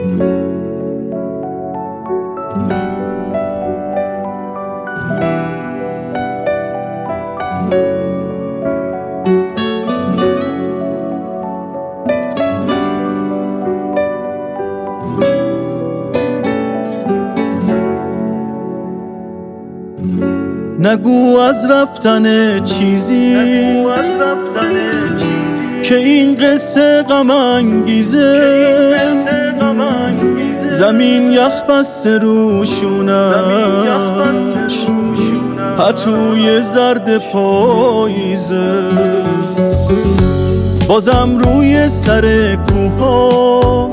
نگو از رفتن چیزی که این قصه غم انگیزه، زمین یخ بسته روشونش، پتوی زرد پاییزه، بازم روی سر کوها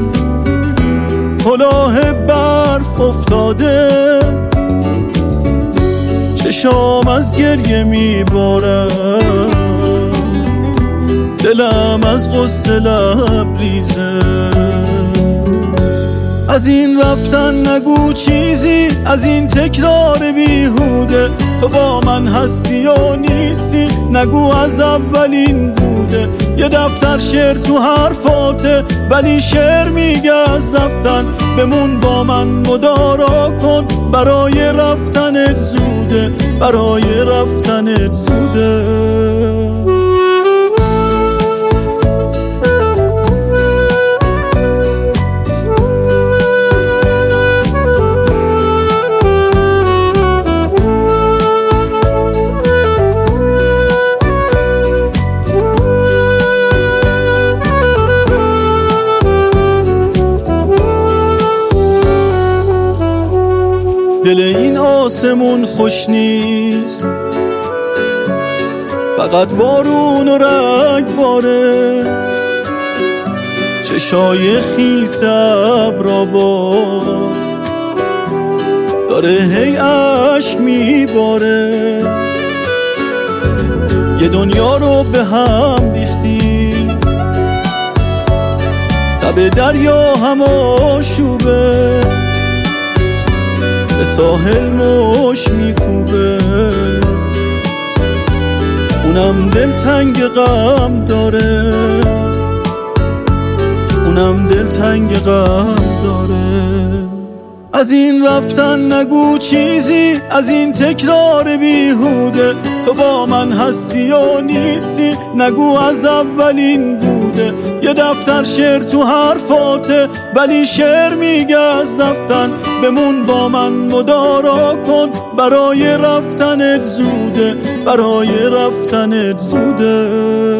کلاه برف افتاده، چشام از گریه میبارم، دلم از غصه لبریزه. از این رفتن نگو چیزی، از این تکرار بیهوده، تو با من هستی و نیستی، نگو از اولین بوده. یه دفتر شعر تو حرفاته، ولی شعر میگه از رفتن بمون با من مدارا کن، برای رفتنت زوده، برای رفتنت زوده. دل این آسمون خوش نیست، فقط بارون و رگباره، چشای خیس ابرا باز داره هی اشک میباره. یه دنیا رو به هم ریختی، تب دریا هم آشوبه، به ساحل مش میکوبه، اونم دلتنگ غم داره، اونم دلتنگ غم داره. از این رفتن نگو چیزی، از این تکرار بیهوده، تو با من هستی و نیستی، نگو از اولین بوده. یه دفتر شعر تو حرفاته، ولی شعر میگه از رفتن بمون با من مدارا کن، برای رفتنت زوده، برای رفتنت زوده.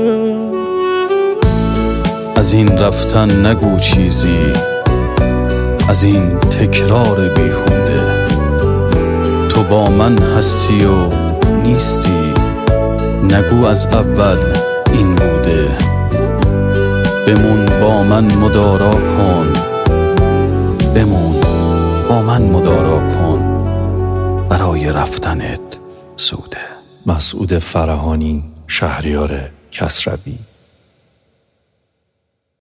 از این رفتن نگو چیزی، از این تکرار بیهوده، تو با من هستی و نیستی، نگو از اول این بوده. بمون با من مدارا کن، بمون با من مدارا کن، برای رفتنت زوده. مسعود فرهانی، شهریار کسروی.